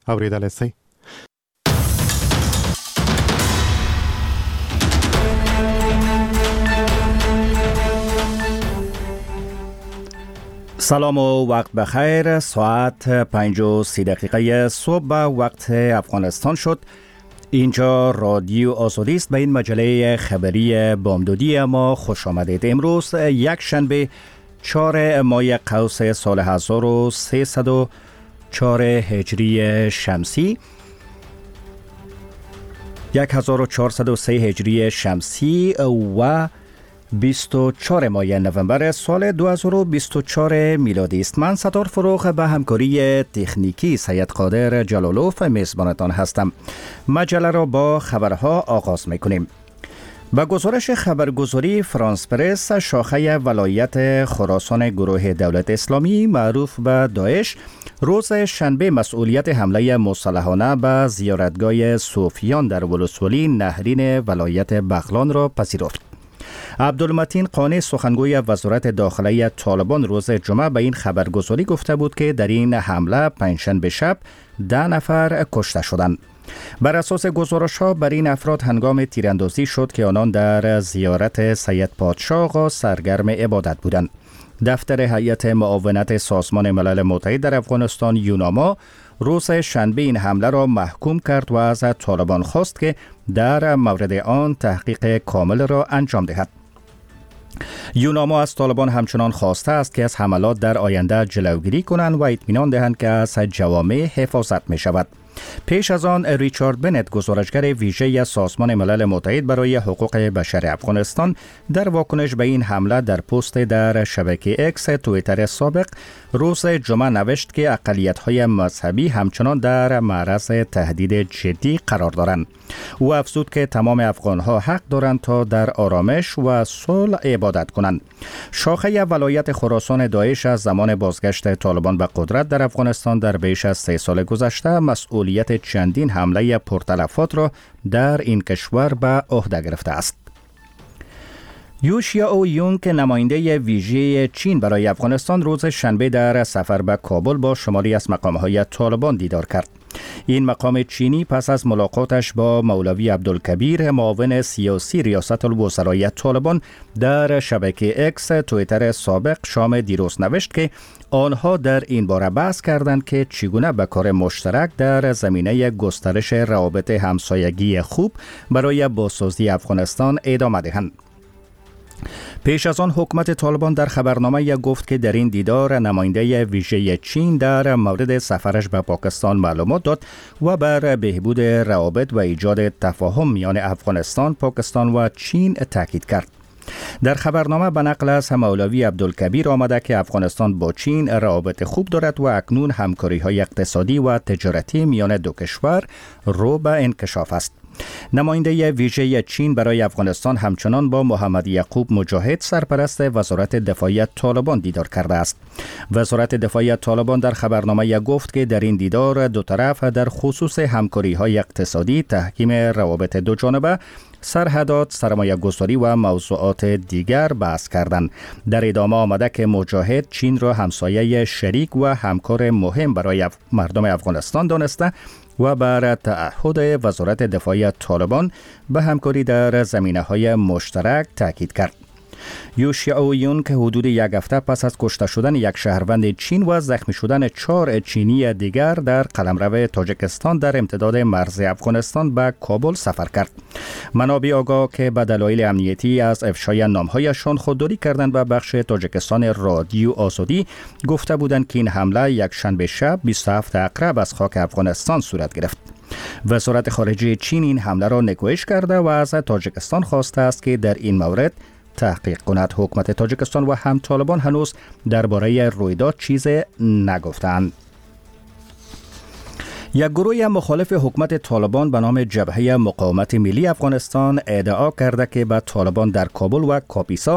اوریدل سي. سلام و وقت بخیر. ساعت 5:30 صبح وقت افغانستان شد. اینجا رادیو آزادی است. به این مجله خبری بامدادی ما خوش آمدید. امروز یک شنبه 4 ماه قوس سال 1304 هجری شمسی 1403 هجری شمسی و 24 ماه نوامبر سال 2024 میلادی است. من ستار فروغ به همکاری تکنیکی سید قادر جلالوف میزبانتان هستم. مجله را با خبرها آغاز میکنیم. با گزارش خبرگزاری فرانس پرس، شاخه ولایت خراسان گروه دولت اسلامی معروف به داعش روز شنبه مسئولیت حمله مسلحانه به زیارتگاه صوفیان در ولسوالی نهرین ولایت بغلان را پذیرفت. عبدالمتین قانی سخنگوی وزارت داخلی طالبان روز جمعه به این خبرگزاری گفته بود که در این حمله پنجشنبه شب 10 نفر کشته شدند. بر اساس گزارش‌ها بر این افراد هنگام تیراندازی شد که آنان در زیارت سید پادشاه آقا سرگرم عبادت بودند. دفتر هیئت معاونت سازمان ملل متحد در افغانستان یوناما روز شنبه این حمله را محکوم کرد و از طالبان خواست که در مورد آن تحقیق کامل را انجام دهد. یوناما از طالبان همچنان خواسته است که از حملات در آینده جلوگیری کنند و اطمینان دهند که از جوامع حفاظت می شود. پیش از آن ریچارد بنت گزارشگر ویژه سازمان ملل متحد برای حقوق بشر افغانستان در واکنش به این حمله در پست در شبکه اکس توییتر سابق روز جمعه نوشت که اقلیت‌های مذهبی همچنان در معرض تهدید جدی قرار دارند. او افزود که تمام افغان‌ها حق دارند تا در آرامش و صلح عبادت کنند. شاخه ولایت خراسان داعش از زمان بازگشت طالبان به قدرت در افغانستان در بیش از 3 سال گذشته مسئولیت چندین حمله پرتلفات را در این کشور به عهده گرفته است. یوشیائو یونگ نماینده ویژه چین برای افغانستان روز شنبه در سفر به کابل با شماری از مقام‌های طالبان دیدار کرد. این مقام چینی پس از ملاقاتش با مولوی عبدالکبیر معاون سیاسی ریاست الوزرای طالبان در شبکه اکس توییتر سابق شام دیروز نوشت که آنها در این باره بحث کردند که چگونه به کار مشترک در زمینه گسترش روابط همسایگی خوب برای بازسازی افغانستان ادامه دهند. پیش از آن حکومت طالبان در خبرنامه گفت که در این دیدار نماینده ویژه چین در مورد سفرش به پاکستان معلومات داد و بر بهبود روابط و ایجاد تفاهم میان افغانستان، پاکستان و چین تاکید کرد. در خبرنامه به نقل از مولوی عبدالکبیر آمده که افغانستان با چین روابط خوب دارد و اکنون همکاری‌های اقتصادی و تجارتی میان دو کشور رو به انکشاف است. نماینده ویژه چین برای افغانستان همچنان با محمد یعقوب مجاهد سرپرست وزارت دفاعی طالبان دیدار کرده است. وزارت دفاعی طالبان در خبرنامه گفت که در این دیدار دو طرف در خصوص همکاری‌های اقتصادی، تحکیم روابط دو جانبه، سرحدات، سرمایه گذاری و موضوعات دیگر بحث کردند. در ادامه آمده که مجاهد چین را همسایه شریک و همکار مهم برای مردم افغانستان دانسته و بر تعهد وزارت دفاعی طالبان به همکاری در زمینه‌های مشترک تاکید کرد. یوشیائو یونگ که حدود یک هفته پس از کشته شدن یک شهروند چین و زخمی شدن 4 چینی دیگر در قلمرو تاجیکستان در امتداد مرز افغانستان به کابل سفر کرد. منابع آگاه که به دلایل امنیتی از افشای نامهایشان خودداری کردند و بخش تاجیکستان رادیو آزادی گفته بودند که این حمله یک شنبه شب 27 اقرب از خاک افغانستان صورت گرفت. وزارت خارجه چین این حمله را نکوهش کرده و از تاجیکستان خواسته است که در این مورد تحقیق کند. حکومت تاجیکستان و هم طالبان هنوز درباره رویداد چیزی نگفتند. یک گروه مخالف حکومت طالبان به نام جبهه مقاومت ملی افغانستان ادعا کرده که به طالبان در کابل و کاپیسا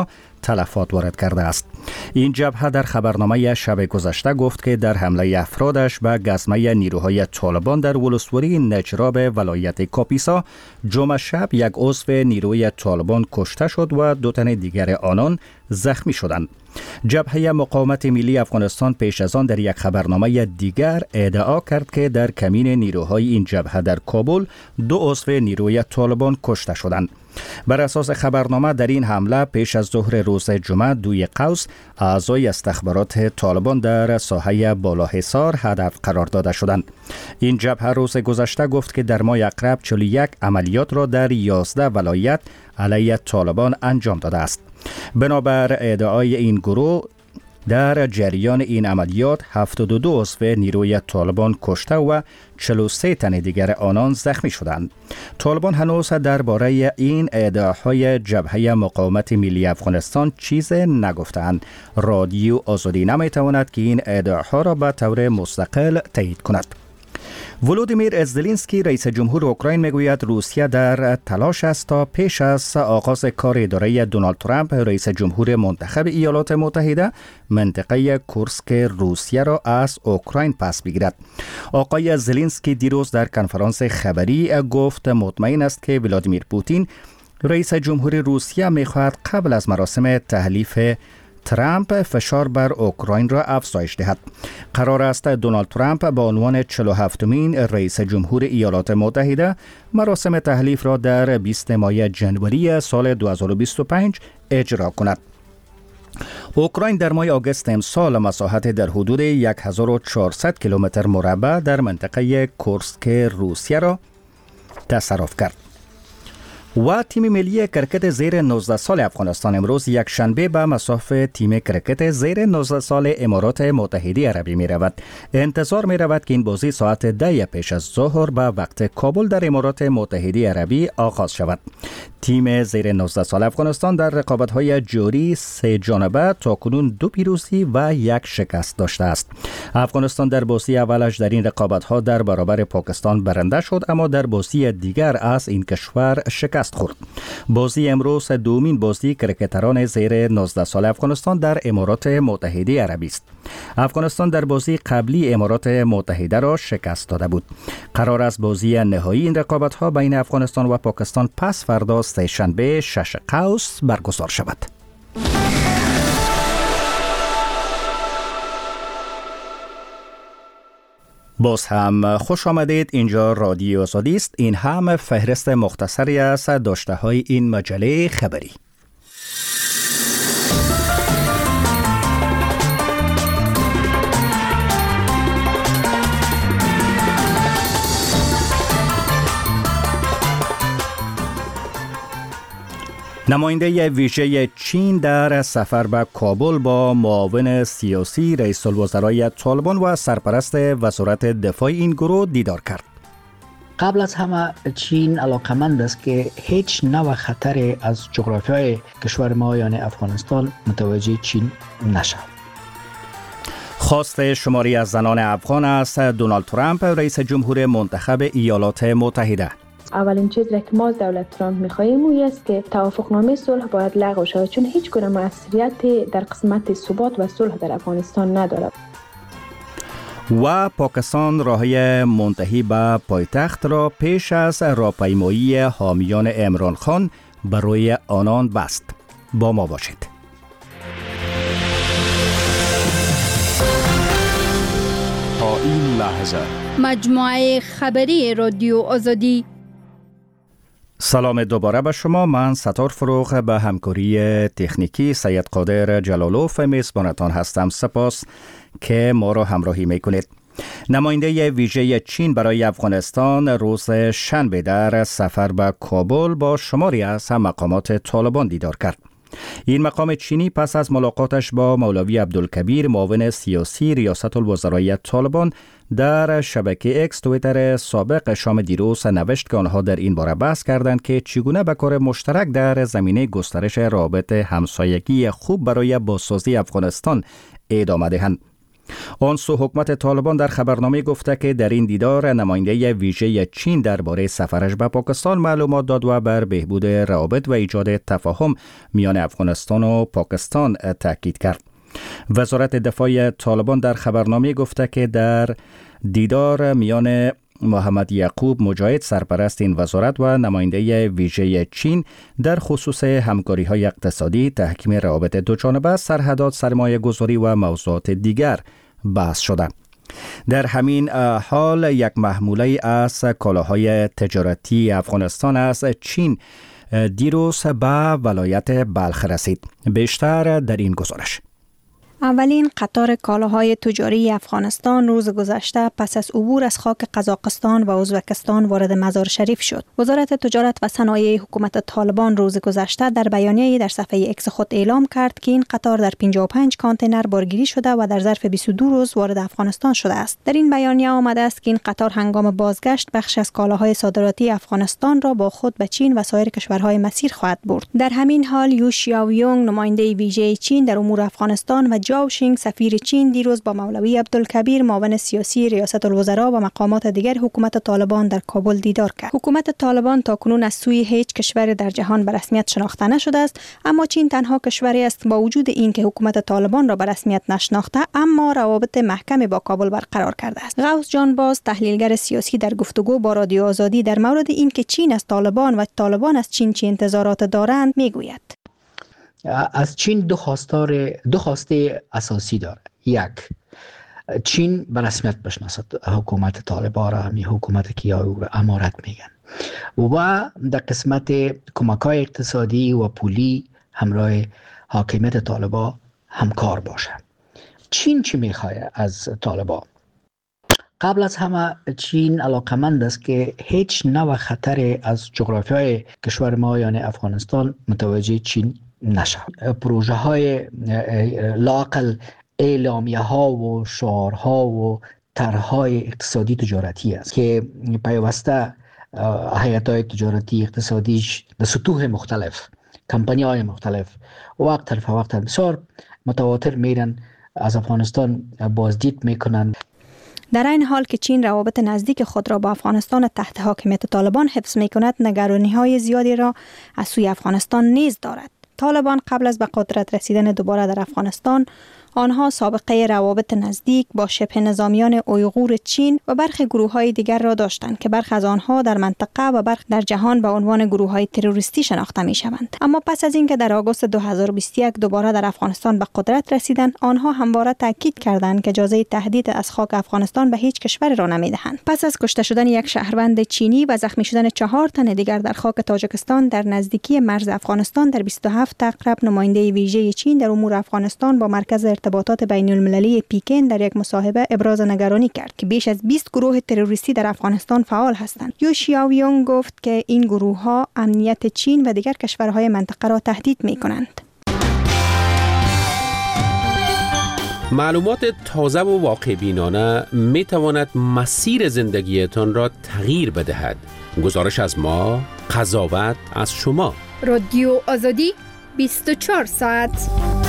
تلفات وارد کرده است. این جبهه در خبرنامه شب گذشته گفت که در حمله افرادش به گزمه نیروهای طالبان در ولسوالی نجراب ولایت کاپیسا جمعه شب یک عضو نیروی طالبان کشته شد و 2 تن دیگر آنان زخمی شدند. جبهه مقاومت ملی افغانستان پیش از آن در یک خبرنامه دیگر ادعا کرد که در کمین نیروهای این جبهه در کابل 2 عضو نیروی طالبان کشته شدند. بر اساس خبرنامه در این حمله پیش از ظهر روز جمعه 2 قوس اعضای استخبارات طالبان در ساحه بالاحصار هدف قرار داده شدند. این جبهه روز گذشته گفت که در ماه اقرب 41 عملیات را در 11 ولایت علیه طالبان انجام داده است. بنابر ادعای این گروه در جریان این عملیات 72 عضو نیروی طالبان کشته و 43 تن دیگر آنان زخمی شدند. طالبان هنوز درباره این ادعاهای جبهه مقاومت ملی افغانستان چیز نگفتند. رادیو آزادی نمیتواند که این ادعاها را به طور مستقل تایید کند. ولودیمیر زلنسکی رئیس جمهور اوکراین میگوید روسیه در تلاش است تا پیش از آغاز کار اداره دونالد ترامپ رئیس جمهور منتخب ایالات متحده منطقه کورسک روسیه را از اوکراین پس بگیرد. آقای زلنسکی دیروز در کنفرانس خبری گفت مطمئن است که ولادیمیر پوتین رئیس جمهور روسیه میخواهد قبل از مراسم تحلیف ترامپ فشار بر اوکراین را افزایش دهد. قرار است دونالد ترامپ به عنوان 47مین رئیس جمهور ایالات متحده مراسم تحلیف را در 20 ماه جنوری سال 2025 اجرا کند. اوکراین در ماه آگوست امسال مساحت در حدود 1400 کیلومتر مربع در منطقه کورسک روسیه را تصرف کرد. و تیم ملی کرکت زیر 19 سال افغانستان امروز یک شنبه به مصاف تیم کرکت زیر 19 سال امارات متحده عربی می رود. انتظار می رود که این بازی ساعت 10 پیش از ظهر به وقت کابل در امارات متحده عربی آغاز شود. تیم زیر 19 سال افغانستان در رقابت‌های جاری 3 جانبه تاکنون 2 پیروزی و 1 شکست داشته است. افغانستان در بازی اولش در این رقابت‌ها در برابر پاکستان برنده شد، اما در بازی دیگر از این کشور شکست خورد. بازی امروز دومین بازی کرکتران زیر 19 سال افغانستان در امارات متحده عربی است. افغانستان در بازی قبلی امارات متحده را شکست داده بود. قرار است بازی نهایی این رقابت‌ها بین افغانستان و پاکستان پس فردا سه‌شنبه 6 قوس برگزار شود. باز هم خوش آمدید. اینجا رادیو آزادی است. این هم فهرست مختصری از داشته‌های این مجله خبری. نماینده ویژه چین در سفر به کابل با معاون سیاسی رئیس الوزرای طالبان و سرپرست وزارت دفاع این گروه دیدار کرد. قبل از همه چین علاقمند است که هیچ نوع خطری از جغرافیای کشور ما یعنی افغانستان متوجه چین نشود. خواست شماری از زنان افغان است دونالد ترامپ رئیس جمهور منتخب ایالات متحده. اولین چیز را که ما از دولت ترامپ می‌خواهیم او است که توافقنامه صلح باید لغو شود، چون هیچ گونه موثریتی در قسمت ثبات و صلح در افغانستان ندارد. و پاکستان راهی منتهی به پایتخت را پیش از راهپیمایی حامیان عمران خان برای آنان بست. با ما باشید. تا این لحظه مجموعه خبری رادیو آزادی. سلام دوباره به شما. من ستار فروغ به همکاری تکنیکی سید قادر جلالوف میزبانتان هستم. سپاس که ما را همراهی میکنید. نماینده ویژه چین برای افغانستان روز شنبه در سفر به کابل با شماری از مقامات طالبان دیدار کرد. این مقام چینی پس از ملاقاتش با مولوی عبدالکبیر معاون سیاسی ریاست الوزرای طالبان در شبکه اکس تویتر سابق شام دیروز نوشت که آنها در این باره بحث کردند که چگونه به کار مشترک در زمینه گسترش روابط همسایگی خوب برای بازسازی افغانستان ادامه دهند. آن سو حکومت طالبان در خبرنامه گفته که در این دیدار نماینده ویژه چین درباره سفرش به پاکستان معلومات داد و بر بهبود روابط و ایجاد تفاهم میان افغانستان و پاکستان تاکید کرد. وزارت دفاع طالبان در خبرنامه گفته که در دیدار میان محمد یعقوب مجاهد سرپرست این وزارت و نماینده ویژه چین در خصوص همکاری‌های اقتصادی، تحکیم روابط دوجانبه، سرحدات، سرمایه‌گذاری و موضوعات دیگر بحث شده. در همین حال یک محموله از کالاهای تجارتی افغانستان از چین دیروز به ولایت بلخ رسید. بیشتر در این گزارش. اولین قطار کالاهای تجاری افغانستان روز گذشته پس از عبور از خاک قزاقستان و ازبکستان وارد مزار شریف شد. وزارت تجارت و صنایع حکومت طالبان روز گذشته در بیانیه‌ای در صفحه اکس خود اعلام کرد که این قطار در 55 کانتینر بارگیری شده و در ظرف 22 روز وارد افغانستان شده است. در این بیانیه آمده است که این قطار هنگام بازگشت بخش از کالاهای صادراتی افغانستان را با خود به چین و سایر کشورهای مسیر خواهد برد. در همین حال یو شیاویونگ نماینده ویژه چین در امور افغانستان و جاو شینگ سفیر چین دیروز با مولوی عبدالکبیر معاون سیاسی ریاست الوزراء و مقامات دیگر حکومت طالبان در کابل دیدار کرد. حکومت طالبان تاکنون از سوی هیچ کشور در جهان به رسمیت شناخته نشده است، اما چین تنها کشوری است با وجود اینکه حکومت طالبان را به رسمیت نشناخته اما روابط محکمی با کابل برقرار کرده است. غوث جان باز تحلیلگر سیاسی در گفتگو با رادیو آزادی در مورد اینکه چین از طالبان و طالبان از چین چه انتظارات دارند میگوید: از چین دو خواسته اساسی داره. یک، چین به رسمیت بشناسد حکومت طالبان را، همی حکومت که او را امارت میگن، و در قسمت کمک‌های اقتصادی و پولی همراه حاکمیت طالبان همکار باشه. چین چی میخواه از طالبان؟ قبل از همه چین علاقمند است که هیچ نوع خطر از جغرافیای کشور ما یعنی افغانستان متوجه چین نشه. پروژه های لاقل اعلامیه ها و شعارها و طرحهای اقتصادی تجارتی است که پیوسته هیئت‌های تجارتی اقتصادیش در سطوح مختلف، کمپانی‌های مختلف وقت بسیار متواتر میرن از افغانستان بازدید میکنن. در این حال که چین روابط نزدیک خود را با افغانستان تحت حاکمیت طالبان حفظ میکند، نگرانی‌های زیادی را از سوی افغانستان نیز دارد. طالبان قبل از به قدرت رسیدن دوباره در افغانستان، آنها سابقه روابط نزدیک با شبه نظامیان اویغور چین و برخی گروه‌های دیگر را داشتند که برخی از آنها در منطقه و برخی در جهان به عنوان گروه‌های تروریستی شناخته می‌شوند. اما پس از اینکه در آگوست 2021 دوباره در افغانستان به قدرت رسیدند، آنها همواره تاکید کردند که اجازه تهدید از خاک افغانستان به هیچ کشوری را نمی‌دهند. پس از کشته شدن یک شهروند چینی و زخمی شدن 4 تن دیگر در خاک تاجیکستان در نزدیکی مرز افغانستان، در 27 عقرب نماینده ویژه چین در امور افغانستان با مرکز ارتباطات بین المللی پیکن در یک مصاحبه ابراز نگرانی کرد که بیش از 20 گروه تروریستی در افغانستان فعال هستند. یو شیاویونگ گفت که این گروه‌ها امنیت چین و دیگر کشورهای منطقه را تهدید می‌کنند. معلومات تازه و واقع بینانه می تواند مسیر زندگیتان را تغییر بدهد. گزارش از ما، قضاوت از شما. رادیو آزادی 24 ساعت.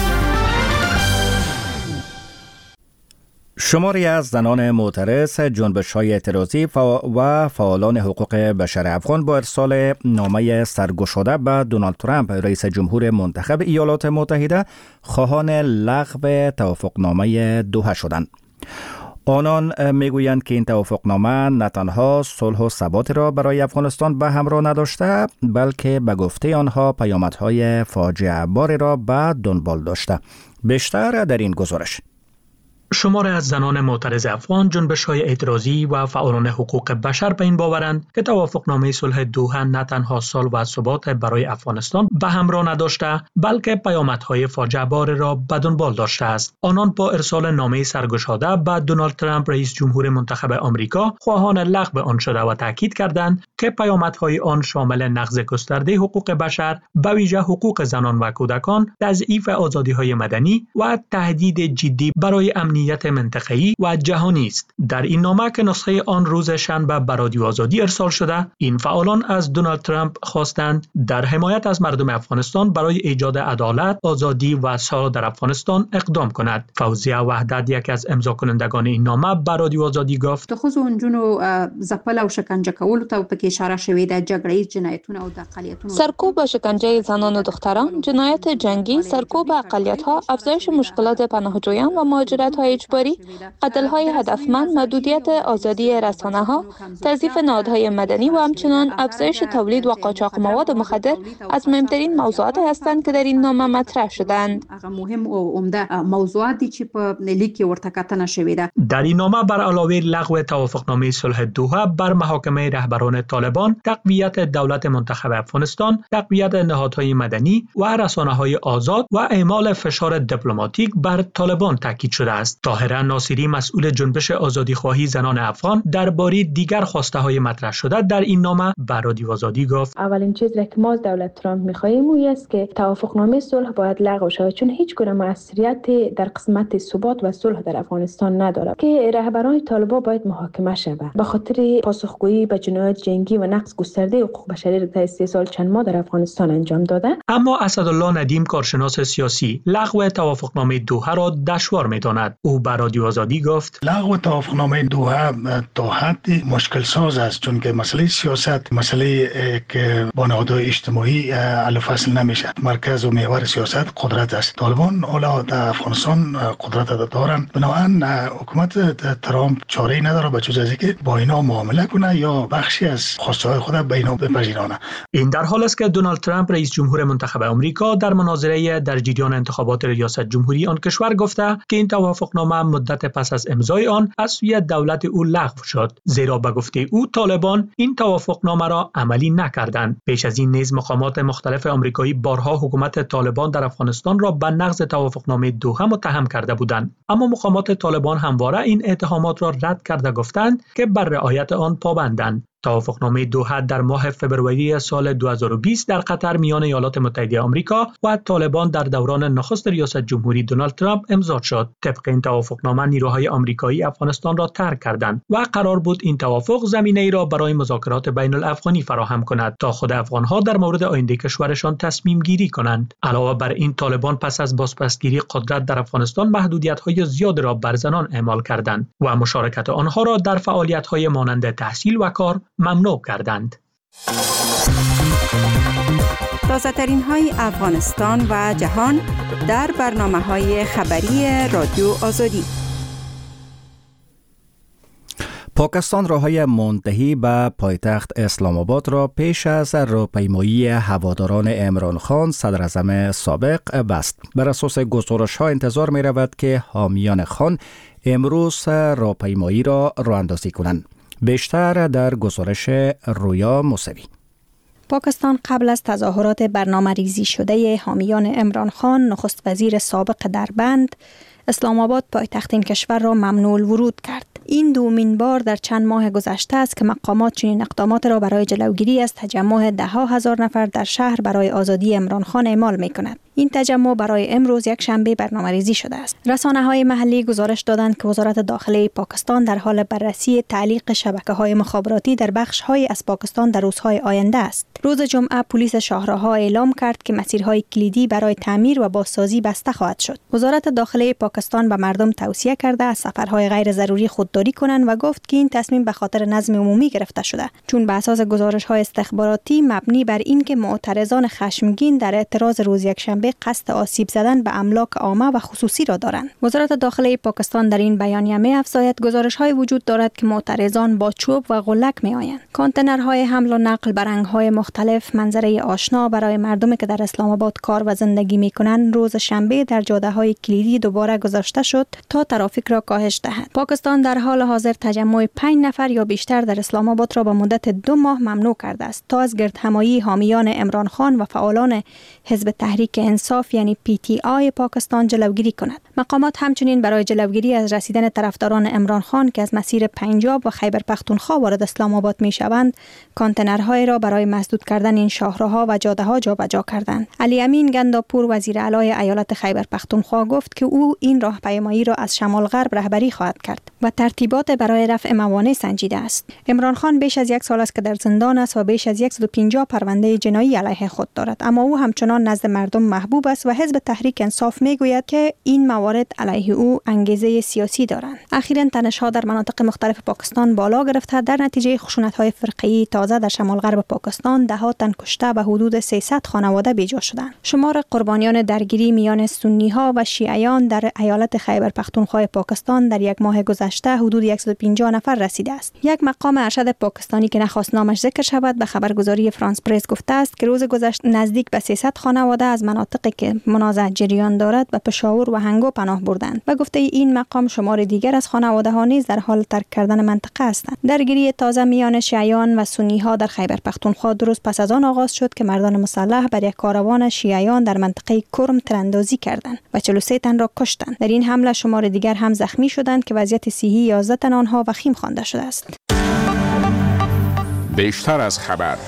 شماری از زنان معترض، جنبش‌های اعتراضی و فعالان حقوق بشر افغان با ارسال نامه سرگشاده به دونالد ترامپ رئیس جمهور منتخب ایالات متحده خواهان لغو توافقنامه دوحه شدند. آنان میگویند که این توافقنامه نه تنها صلح و ثبات را برای افغانستان به همراه نداشته، بلکه به گفته آنها پیامدهای فاجعه بار را به دنبال داشته. بیشتر در این گزارش. شماری از زنان معترض افغان، جنبش‌های اعتراضی و فعالان حقوق بشر به این باورند که توافقنامه صلح دوحه نه تنها صلح و ثبات برای افغانستان به همراه نداشته، بلکه پیامدهای فاجعه بار را به دنبال داشته است. آنان با ارسال نامه سرگشاده به دونالد ترامپ رئیس جمهور منتخب آمریکا خواهان لغو آن شده و تاکید کردند که پیامدهای آن شامل نقض گسترده حقوق بشر، به ویژه حقوق زنان و کودکان، تضعیف آزادی‌های مدنی و تهدید جدی برای امنیت امنیت منطقه‌ای و جهانی است. در این نامه که نسخه آن روز شنبه به رادیو آزادی ارسال شده، این فعالان از دونالد ترامپ خواستند در حمایت از مردم افغانستان برای ایجاد عدالت، آزادی و صلح در افغانستان اقدام کند. فوزیه وحدت، یک از امضا کنندگان این نامه، به رادیو آزادی گفت: خصوصا اونجونو زپل او شکنجه کولو ته په کې اشاره شوې ده، جګړې جنایتونه او د اقلیتونو سرکوب و شکنجه زنان و دختران، جنایت جنگی، سرکوب اقلیت‌ها، افزایش مشکلات پناهجویان و مهاجرت‌های اجباری، قتل‌های هدفمند، محدودیت آزادی رسانه‌ها، تضعیف نهادهای مدنی و همچنین افزایش تولید و قاچاق مواد مخدر از مهمترین موضوعات هستند که در این نامه مطرح شدند. مهم او عمده موضوعاتی چې په لیک کې ورته کتنه شوې ده. در این نامه بر علاوه لغو توافقنامه صلح دوحه بر محاکمه رهبران طالبان، تقویت دولت منتخب افغانستان، تقویت نهادهای مدنی و رسانه‌های آزاد و اعمال فشار دیپلماتیک بر طالبان تاکید شده است. طاهره ناصری، مسئول جنبش آزادیخواهی زنان افغان، درباره دیگر خواسته‌های مطرح شده در این نامه به رادیو آزادی گفت: اولین چیزی که ما از دولت ترامپ می‌خواهیم اون است که توافقنامه صلح باید لغو شود، چون هیچ گونه موثریتی در قسمت ثبات و صلح در افغانستان ندارد که رهبران طالبان باید محاکمه شود به خاطر پاسخگویی به جنایات جنگی و نقض گسترده حقوق بشری را طی 3 سال چند ماه در افغانستان انجام داده. اما اسدالله ندیم، کارشناس سیاسی، لغو توافقنامه دوحه را دشوار می‌داند. او به رادیو آزادی گفت: لغو توافقنامه دوحه تا حدی مشکل ساز است، چون که مسئله سیاست مسئله که با نهادهای اجتماعی حل و فصل نمیشه. مرکز و محور سیاست قدرت است. طالبان حالا در افغانستان قدرت دارند، بنابراین حکومت ترامپ چاره‌ای نداره به جز از اینکه با اینا معامله کنه یا بخشی از خواسته‌های خود به اینا بپذیرانه. این در حالی است که دونالد ترامپ، رئیس جمهور منتخب آمریکا، در مناظره در جریان انتخابات ریاست جمهوری آن کشور گفته که این توافقنامه مدت پس از امضای آن از سوی دولت او لغو شد، زیرا به گفته او طالبان این توافقنامه را عملی نکردند. پیش از این نیز مقامات مختلف آمریکایی بارها حکومت طالبان در افغانستان را به نقض توافقنامه دوحه متهم کرده بودند، اما مقامات طالبان همواره این اتهامات را رد کرده گفتند که بر رعایت آن پابندند. توافقنامه دوحه در ماه فبروری سال 2020 در قطر میان ایالات متحده آمریکا و طالبان در دوران نخست ریاست جمهوری دونالد ترامپ امضا شد. طبق این توافقنامه نیروهای آمریکایی افغانستان را ترک کردند و قرار بود این توافق زمینه‌ای را برای مذاکرات بین الافغانی فراهم کند تا خود افغان‌ها در مورد آینده کشورشان تصمیم گیری کنند. علاوه بر این، طالبان پس از بازپسگیری قدرت در افغانستان محدودیت‌های زیاد را بر زنان اعمال کردند و مشارکت آنها را در فعالیت‌های مانند تحصیل و کار ممنوع کردند. تازه‌ترین های افغانستان و جهان در برنامه‌های خبری رادیو آزادی. پاکستان راههای منتهی به پایتخت اسلام آباد را پیش از راهپیمایی هواداران عمران خان صدر اعظم سابق بست. بر اساس گزارش‌ها انتظار می رود که حامیان خان امروز راهپیمایی را راه‌اندازی کنند. بیشتر در گزارش رویا موسوی. پاکستان قبل از تظاهرات برنامه ریزی شده حامیان عمران خان، نخست وزیر سابق دربند، اسلام آباد پایتخت این کشور را ممنوع الورود کرد. این دومین بار در چند ماه گذشته است که مقامات چنین اقدامات را برای جلوگیری از تجمع 10,000 نفر در شهر برای آزادی عمران خان اعمال می کند. این تجمع برای امروز یک شنبه برنامه‌ریزی شده است. رسانه‌های محلی گزارش دادند که وزارت داخله پاکستان در حال بررسی تعلیق شبکه‌های مخابراتی در بخش‌های از پاکستان در روزهای آینده است. روز جمعه پلیس شاهراه‌ها اعلام کرد که مسیرهای کلیدی برای تعمیر و بازسازی بسته خواهد شد. وزارت داخله پاکستان به مردم توصیه کرده از سفرهای غیر ضروری خودداری کنند و گفت که این تصمیم به خاطر نظم عمومی گرفته شده، چون به اساس گزارش‌های استخباراتی مبنی بر این که معترضان خشمگین در اعتراض روز یکشنبه قصد آسیب زدن به املاک عامه و خصوصی را دارند. وزارت داخله پاکستان در این بیانیه می‌افزاید گزارش‌های وجود دارد که معترضان با چوب و غلک می‌آیند. کانتینرهای حمل و نقل به رنگ‌های مختلف، منظره آشنا برای مردمی که در اسلام آباد کار و زندگی می‌کنند، روز شنبه در جاده‌های کلیدی دوباره گذاشته شد تا ترافیک را کاهش دهد. پاکستان در حال حاضر تجمع 5 نفر یا بیشتر در اسلام آباد را به مدت 2 ماه ممنوع کرده است تا از گردهمایی حامیان عمران خان و فعالان حزب تحریک انصاف یعنی PTI پاکستان جلوگیری کند. مقامات همچنین برای جلوگیری از رسیدن طرفداران عمران خان که از مسیر پنجاب و خیبر پختونخوا وارد اسلام آباد میشوند، کانتینرهای را برای مسدود کردن این شاهراها و جاده‌ها جابجا کردند. علی امین گنداپور وزیر اعلی ایالت خیبر پختونخوا گفت که او این راهپیمایی را از شمال غرب رهبری خواهد کرد و ترتیبات برای رفع موانع سنجیده است. عمران خان بیش از 1 سال است که در زندان است و بیش از 150 پرونده جنایی علیه خود دارد، اما او همچنان نزد مردم محبوب است و حزب تحریک انصاف میگوید که این موارد علیه او انگیزه سیاسی دارند. اخیراً تنش‌ها در مناطق مختلف پاکستان بالا گرفته. در نتیجه خشونت‌های فرقه‌ای تازه در شمال غرب پاکستان 10 تن کشته و حدود 300 خانواده بیجا شدند. شمار قربانیان درگیری میان سنی‌ها و شیعیان در ایالت خیبر پختونخوا پاکستان در یک ماه گذشته حدود 150 نفر رسیده است. یک مقام ارشد پاکستانی که نخواست نامش ذکر شود به خبرگزاری فرانس پرس گفته است که روز گذشته نزدیک به 300 خانواده از مناطقی که منازعه جریان دارد به پشاور و هنگو پناه بردند و گفته این مقام شمار دیگر از خانواده ها نیز در حال ترک کردن منطقه هستند. درگیری تازه میان شیعیان و سنی ها در خیبر پختونخوا 2 روز پس از آن آغاز شد که مردان مسلح بر یک کاروان شیعیان در منطقه کرم تیراندازی کردند و 43 تن را کشتند. در این حمله شمار دیگر هم زخمی شدند که وضعیت صحی 11 تن آنها وخیم خوانده شده است. بیشتر از خبر.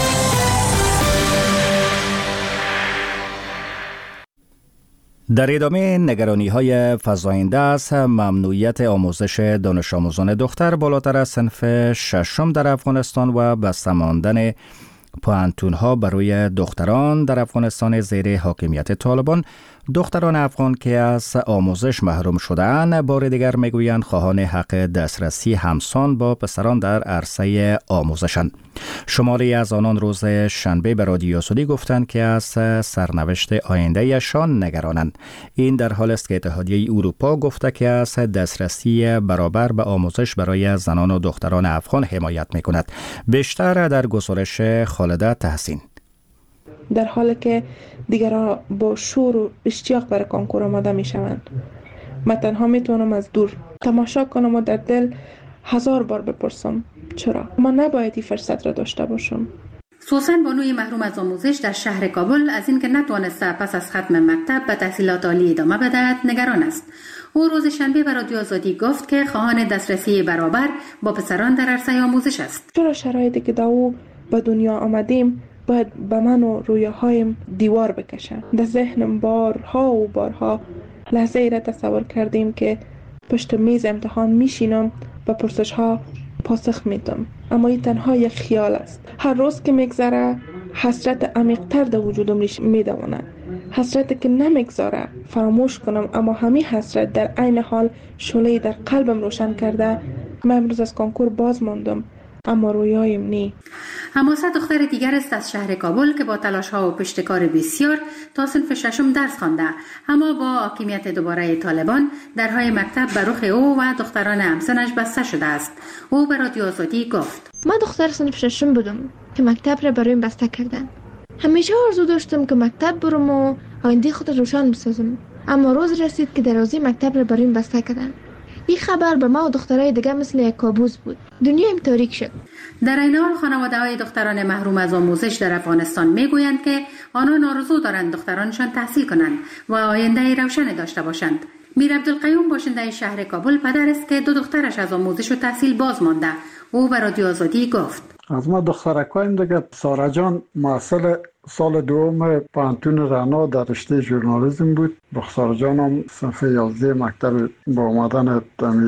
در ادامه نگرانی‌های فزاینده است ممنوعیت آموزش دانش آموزان دختر بالاتر از صنف 6 در افغانستان و بسته ماندن پوهنتون‌ها برای دختران در افغانستان زیر حاکمیت طالبان. دختران افغان که از آموزش محروم شده‌اند بار دیگر میگویند خواهان حق دسترسی همسان با پسران در عرصه آموزشند. شماری از آنان روز شنبه به رادیو آزادی گفتند که از سرنوشت آینده‌شان نگرانند. این در حالی است که اتحادیه اروپا گفته که از دسترسی برابر به آموزش برای زنان و دختران افغان حمایت می‌کند. بیشتر در گزارش خالده تحسین. در حالی که دیگران با شور و اشتیاق برای کنکور آماده می شوند، من تنها می توانم از دور تماشا کنم و در دل 1000 بار بپرسم چرا من نباید این فرصت را داشته باشم. سوسن بانوی محروم از آموزش در شهر کابل از اینکه نتوانسته پس از ختم مکتب به تحصیلات عالی ادامه بدهد نگران است. او روز شنبه به رادیو آزادی گفت که خواهان دسترسی برابر با پسران در عرصه آموزش است. چرا شرایطی که داو به دنیا آمدیم باید به من و رویاهایم دیوار بکشن؟ در ذهنم بارها و بارها لحظه ای را تصور کردیم که پشت میز امتحان میشینم و پرسش ها پاسخ میدم، اما این تنها یک خیال است. هر روز که میگذره حسرت عمیق‌تر در وجودم میدونه، حسرتی که نمیگذاره فراموش کنم، اما همین حسرت در عین حال شعله‌ای در قلبم روشن کرده. من امروز از کنکور باز ماندم اما رویایم نی. حماسه دختر دیگر است از شهر کابل که با تلاش‌ها و پشتکار بسیار تا صنف 6 درس خوانده، اما با حاکمیت دوباره طالبان درهای مکتب به رخ او و دختران همسنش بسته شده است. او به رادیو آزادی گفت: من دختر صنف 6 بودم که مکتب را برایم بسته کردن. همیشه آرزو داشتم که مکتب برم و آینده خود روشن بسازم، اما روز رسید که دروازه مکتب را برایم بسته کردن. این خبر به ما و دخترای دیگه مثل یک کابوس بود. دنیایم تاریک شد. در این حال خانواده‌های دختران محروم از آموزش در افغانستان میگویند که آنان آرزو دارند دخترانشان تحصیل کنند و آینده روشن داشته باشند. میر عبدالقیوم باشنده شهر کابل پدر است که 2 دخترش از آموزش و تحصیل باز مانده. او به رادیو آزادی گفت: از ما دخترکایم دیگه سارا جان محصل سال دوم پانتون رعنا در رشته ژورنالیسم بود. دختر جانم صنف 11 مکتب با اومدن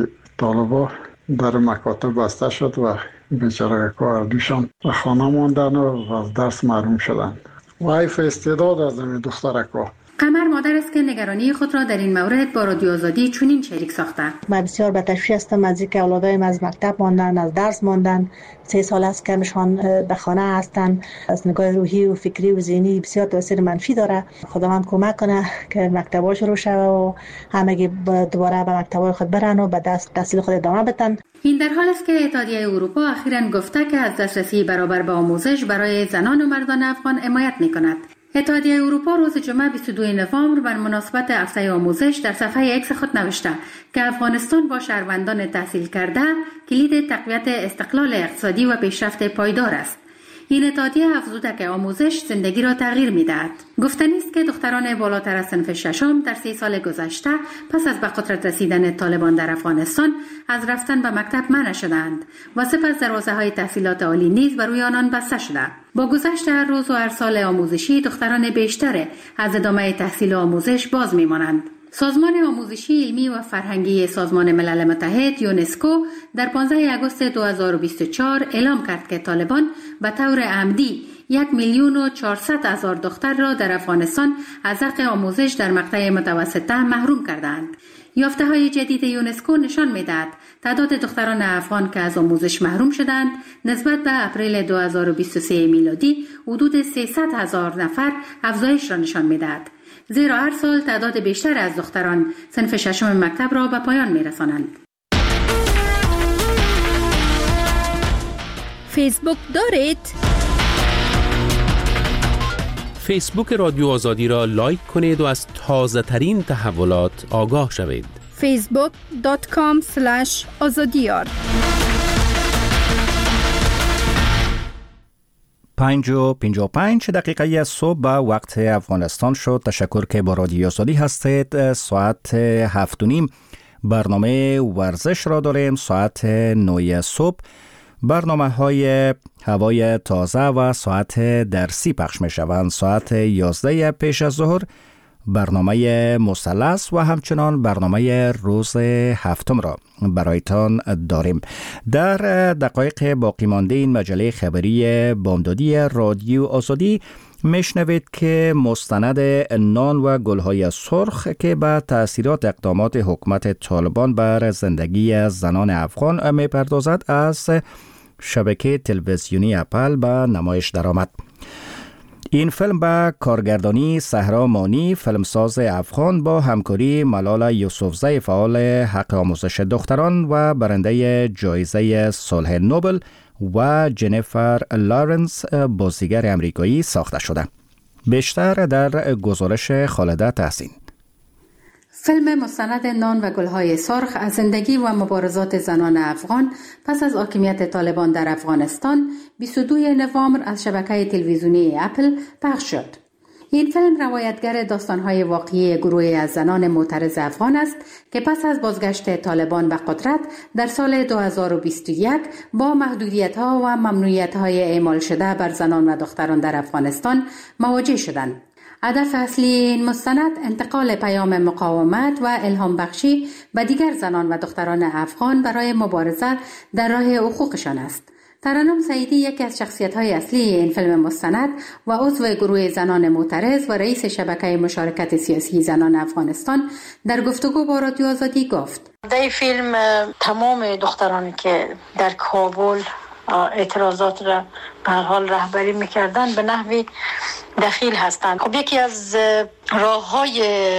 طالبا در مکاتب بسته شد و بیچاره کار دوشان و خانه ماندن و از درس محروم شدند. و حیف استعداد از این دخترکا. قمر مادر است که نگرانی خود را در این مورد با رادیو آزادی چنین شریک ساخته. من بسیار به تشویش هستم از اینکه اولادایم از مکتب ماندن، از درس ماندن. 3 سال است که همشان به خانه هستن. از نگاه روحی و فکری و ذهنی بسیار تاثیر منفی داره. خداوند کمک کنه که مکتب‌ها شروع شود و همگی دوباره به مکتب‌های خود برن و به تحصیل خود ادامه بدن. این در حال است که اتحادیه اروپا اخیراً گفته که از دسترسی برابر به آموزش برای زنان و مردان افغان حمایت می‌کند. اتحادیه اروپا روز جمعه 22 نوامبر بر مناسبت هفته آموزش در صفحه ایکس خود نوشته که افغانستان با شهروندان تحصیل کرده کلید تقویت استقلال اقتصادی و پیشرفت پایدار است. این اتحادیه افزوده که آموزش زندگی را تغییر می‌دهد. گفتنی است که دختران بالاتر از صنف ششم در 3 سال گذشته پس از به قدرت رسیدن طالبان در افغانستان از رفتن به مکتب منع شدند و سپس دروازه‌های تحصیلات عالی نیز بر روی آنان بسته شده. با گذشت هر روز و هر سال آموزشی دختران بیشتر از ادامه تحصیل و آموزش باز می‌مانند. سازمان آموزشی علمی و فرهنگی سازمان ملل متحد یونسکو در 15 آگوست 2024 اعلام کرد که طالبان به طور عمدی 1,400,000 دختر را در افغانستان از حق آموزش در مقطع متوسطه محروم کردند. یافته‌های جدید یونسکو نشان می‌دهد تعداد دختران افغان که از آموزش محروم شدند نسبت به اپریل 2023 میلادی حدود 300,000 نفر افزایش را نشان می‌دهد. زیرا هر سال تعداد بیشتر از دختران صنف ششم مکتب را به پایان می‌رسانند. فیسبوک دارید؟ فیسبوک رادیو آزادی را لایک کنید و از تازه ترین تحولات آگاه شوید. facebook.com/azadiyar 5:55 دقیقه صبح به وقت افغانستان شد. تشکر که با رادیو آزادی هستید. ساعت 7:30 برنامه ورزش را داریم. ساعت 9 صبح برنامه های هوای تازه و ساعت درسی پخش می شوند. ساعت 11 پیش از ظهر برنامه مثلث و همچنان برنامه روز هفتم را برایتان داریم. در دقایق باقی مانده این مجله خبری بامدادی رادیو آزادی میشنوید که مستند نان و گلهای سرخ که به تأثیرات اقدامات حکومت طالبان بر زندگی زنان افغان میپردازد از شبکه تلویزیونی اپل به نمایش درآمد. این فیلم به کارگردانی صحرا مانی، فیلمساز افغان، با همکاری ملال یوسفزی فعال حق آموزش دختران و برنده جایزه صلح نوبل و جنیفر لارنس بازیگر امریکایی ساخته شده. بیشتر در گزارش خالده تحسین. فیلم مستند نان و گلهای سرخ از زندگی و مبارزات زنان افغان پس از حاکمیت طالبان در افغانستان 22 نوامبر از شبکه تلویزیونی اپل پخش شد. این فیلم روایتگر داستان‌های واقعی گروهی از زنان معترض افغان است که پس از بازگشت طالبان به قدرت در سال 2021 با محدودیت‌ها و ممنوعیت‌های اعمال شده بر زنان و دختران در افغانستان مواجه شدند. هدف اصلی این مستند انتقال پیام مقاومت و الهام بخشی به دیگر زنان و دختران افغان برای مبارزه در راه حقوقشان است. ترنم سعیدی یکی از شخصیت‌های اصلی این فیلم مستند و عضو گروه زنان معترض و رئیس شبکه مشارکت سیاسی زنان افغانستان در گفتگو با رادیو آزادی گفت: در این فیلم تمام دخترانی که در کابل اعتراضات را به هر حال رهبری می‌کردند به نحوی دخیل هستند. خب یکی از راه‌های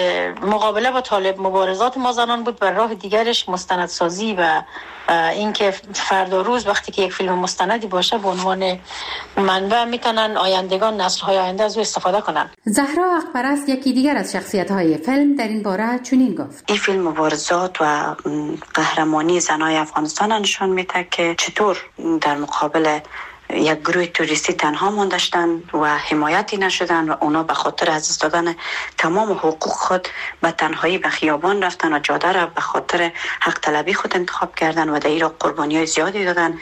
مقابله با طالب مبارزات ما زنان بود و راه دیگرش مستندسازی و اینکه فردا روز وقتی که یک فیلم مستندی باشه به عنوان منبع میتونن آیندگان نسل‌های آینده از او استفاده کنن. زهرا حق‌پرست یکی دیگر از شخصیت‌های فیلم در این باره چنین گفت: این فیلم مبارزات و قهرمانی زنای افغانستان نشان میده که چطور در مقابل یک گروه توریستی تنها ماندشتن و حمایتی نشدن و اونا به خاطر از دست دادن تمام حقوق خود به تنهایی به خیابان رفتن و جاده را به خاطر حق طلبی خود انتخاب کردن و در این را قربانی‌های زیادی دادن.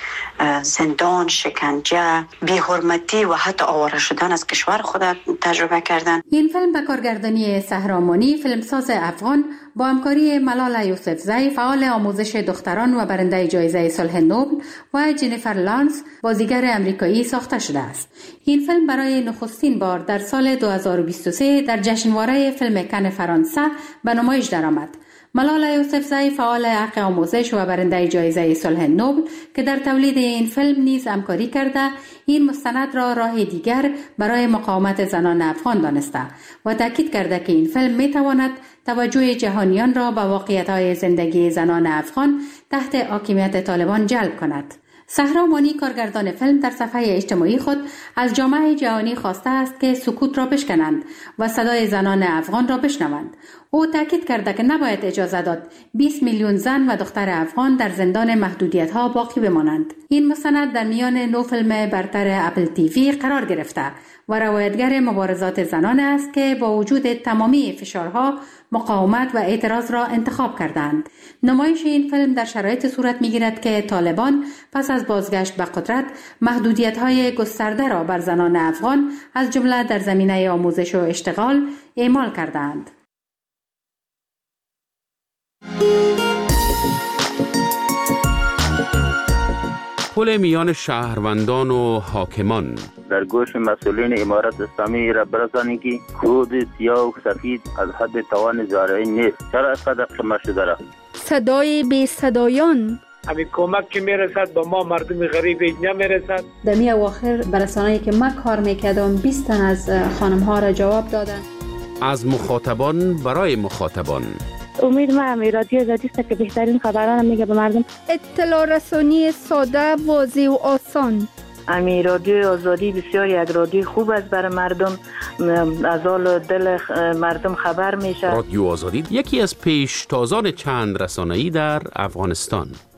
زندان، شکنجه، بی‌حرمتی و حتی آواره شدن از کشور خود تجربه کردن. این فیلم به کارگردانی صحرا مانی، فیلمساز افغان، با همکاری ملال یوسفزی فعال آموزش دختران و برنده جایزه صلح نوبل و جنیفر لارنس بازیگر امریکایی ساخته شده است. این فیلم برای نخستین بار در سال 2023 در جشنواره فیلم کن فرانسه به نمایش درآمد. ملال یوسفزی فعال حق آموزش و برنده جایزه صلح نوبل که در تولید این فیلم نیز همکاری کرده، این مستند را راه دیگر برای مقاومت زنان افغان دانسته و تاکید کرده که این فیلم میتواند توجه جهانیان را به واقعیت‌های زندگی زنان افغان تحت حاکمیت طالبان جلب کند. صحرا مانی، کارگردان فیلم، در صفحه اجتماعی خود از جامعه جهانی خواسته است که سکوت را بشکنند و صدای زنان افغان را بشنوند. او تاکید کرده که نباید اجازه داد 20 میلیون زن و دختر افغان در زندان محدودیت‌ها باقی بمانند. این مستند در میان 9 فیلم برتر اپل تیوی قرار گرفته و روایتگر مبارزات زنان است که با وجود تمامی فشارها مقاومت و اعتراض را انتخاب کردند. نمایش این فیلم در شرایط صورت می‌گیرد که طالبان پس از بازگشت به قدرت محدودیت‌های گسترده را بر زنان افغان از جمله در زمینه آموزش و اشتغال اعمال کردند. پل میان شهروندان و حاکمان در گوش مسئولین امارت اسلامی را برسانید که کود سیاه و سفید از حد توان زارعی نیست. چرا اینقدر خمه شده را؟ صدای بی صدایان همین کمک که میرسد با ما مردم غریب نمیرسد. در می اواخر برسانه‌ای که من کار میکردم 20 تن از خانم ها را جواب دادن. از مخاطبان برای مخاطبان. امید ما رادیو آزادی است که بهترین خبران میگه به مردم. اطلاع رسانی ساده، واضح و آسان. امی رادیو آزادی بسیار یک رادیو خوب است برای مردم، از حال دل مردم خبر میشه. رادیو آزادی یکی از پیشتازان چند رسانه‌ای در افغانستان.